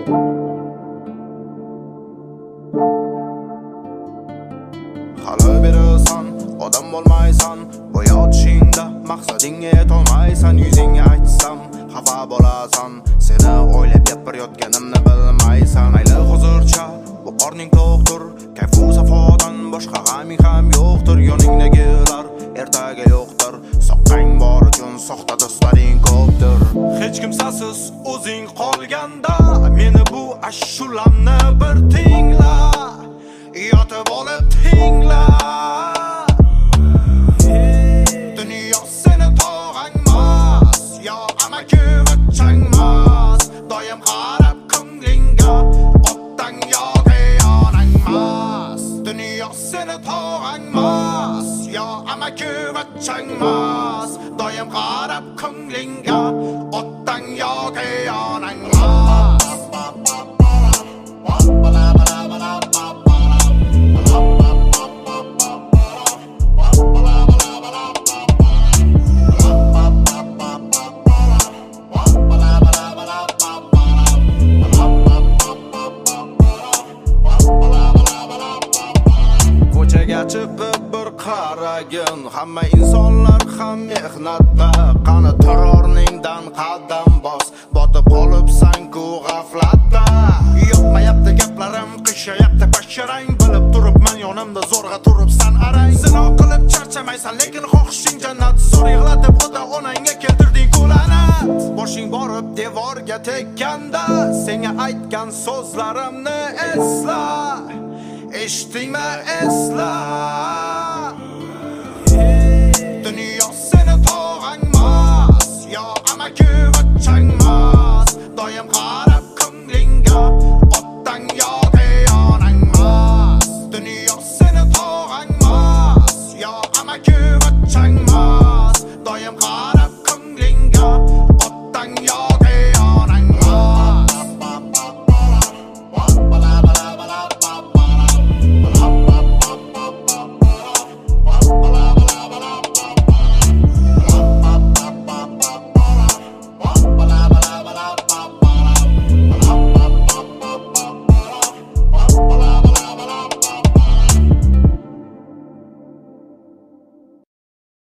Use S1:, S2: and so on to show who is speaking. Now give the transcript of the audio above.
S1: Hali berasan, odam bo'lmaysan. Bu yotishingda maqsadingga yetolmaysan. Yuzingga aytsam xafa bo'lasan. Seni o'ylab gapirayotganimni bilmaysan. Mayli hozircha bu qorning to'qdir. Kayfu safodan boshqa g'aming ham yo'qdir. Yoningdagilar ertaga yo'qdir. Soqqang bor uchun soxta do'stlaring ko'pdir. Hech kimsasiz o'zing qolganda meni bu ashulamni bir tingla. Yotib olib tingla. Dunyo seni tog'angmas, yo amaki vachangmas. Doim qarab ko'nglingga otdan yoki yonangmas. Dunyo seni tog'angmas, yo amaki vachangmas. Doim qarab ko'nglingga otdan yoki yonangmas. Chiqib bir qaragin, hamma insonlar ham mehnatda. Qani terrorningdan qadam bos, botib qolibsan-ku g'aflatda. Yo'qmayapti gaplarim, qishayapti basharang. Bilib turibman yonimda zo'rg'a turibsan arang. Zino qilib charchamaysan, lekin xohishing jannat. Zo'r yig'latib ota-onangga keltirding kullanat. Boshing borib devorga tekkanda, senga aytgan so'zlarimni esla. Eshitdingmi esla. Dunyo seni tog'angmas, yo amaki vachangmas. Doim